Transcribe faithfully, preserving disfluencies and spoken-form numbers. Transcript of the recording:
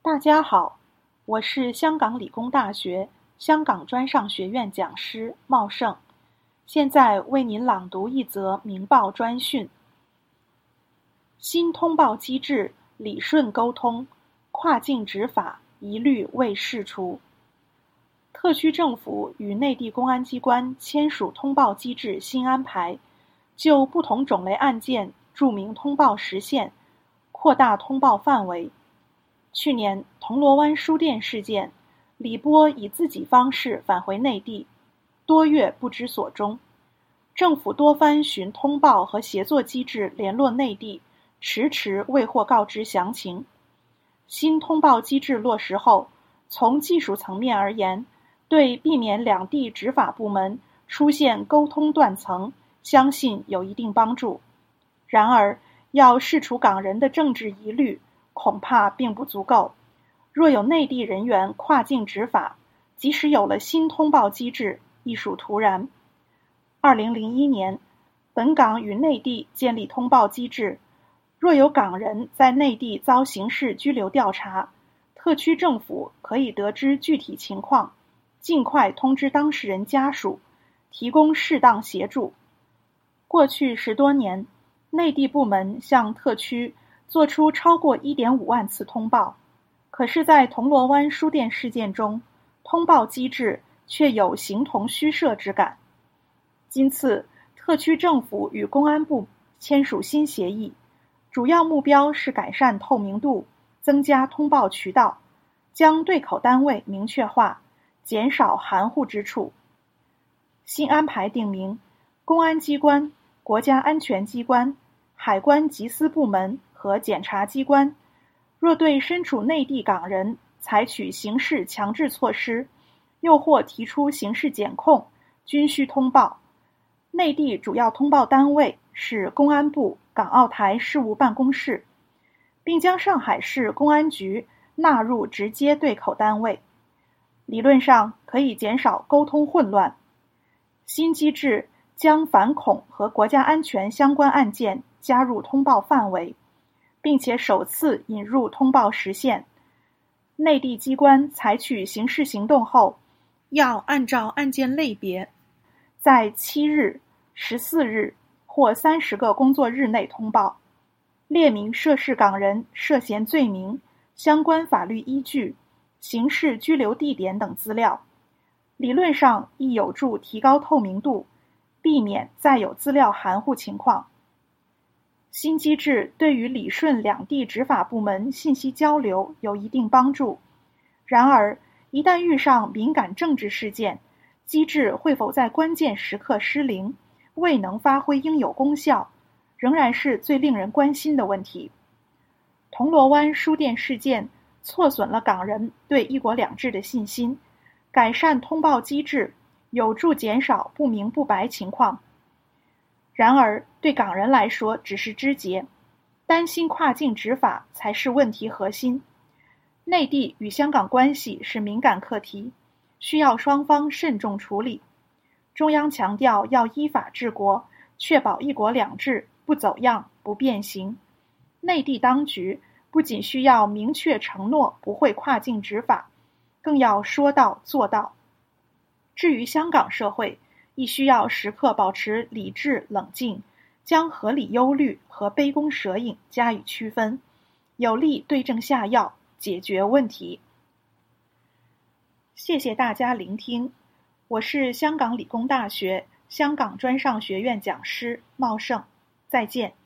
大家好，我是香港理工大学香港专上学院讲师茂盛，现在为您朗读一则明报专讯。新通报机制理顺沟通，跨境执法一律未释除。特区政府与内地公安机关签署通报机制新安排，就不同种类案件注明通报时限，扩大通报范围。去年铜锣湾书店事件，李波以自己方式返回内地，多月不知所终。政府多番循通报和协作机制联络内地，迟迟未获告知详情。新通报机制落实后，从技术层面而言，对避免两地执法部门出现沟通断层，相信有一定帮助。然而，要释除港人的政治疑虑，恐怕并不足够。若有内地人员跨境执法，即使有了新通报机制，亦属徒然。二零零一年，本港与内地建立通报机制，若有港人在内地遭刑事拘留调查，特区政府可以得知具体情况，尽快通知当事人家属，提供适当协助。过去十多年，内地部门向特区做出超过 一点五万次通报，可是在铜锣湾书店事件中，通报机制却有形同虚设之感。今次特区政府与公安部签署新协议，主要目标是改善透明度，增加通报渠道，将对口单位明确化，减少含糊之处。新安排定明，公安机关、国家安全机关、海关缉私部门和检察机关，若对身处内地港人采取刑事强制措施，又或提出刑事检控，均需通报。内地主要通报单位是公安部港澳台事务办公室，并将上海市公安局纳入直接对口单位，理论上可以减少沟通混乱。新机制将反恐和国家安全相关案件加入通报范围，并且首次引入通报时限。内地机关采取刑事行动后，要按照案件类别，在七日、十四日或三十个工作日内通报，列明涉事港人涉嫌罪名、相关法律依据、刑事拘留地点等资料。理论上亦有助提高透明度，避免再有资料含糊情况。新机制对于理顺两地执法部门信息交流有一定帮助。然而，一旦遇上敏感政治事件，机制会否在关键时刻失灵，未能发挥应有功效，仍然是最令人关心的问题。铜锣湾书店事件挫损了港人对一国两制的信心，改善通报机制有助减少不明不白情况。然而，对港人来说只是枝节，担心跨境执法才是问题核心。内地与香港关系是敏感课题，需要双方慎重处理。中央强调要依法治国，确保一国两制不走样、不变形。内地当局不仅需要明确承诺不会跨境执法，更要说到做到。至于香港社会，亦需要时刻保持理智冷静，将合理忧虑和杯弓蛇影加以区分，有力对症下药，解决问题。谢谢大家聆听，我是香港理工大学香港专上学院讲师茂盛，再见。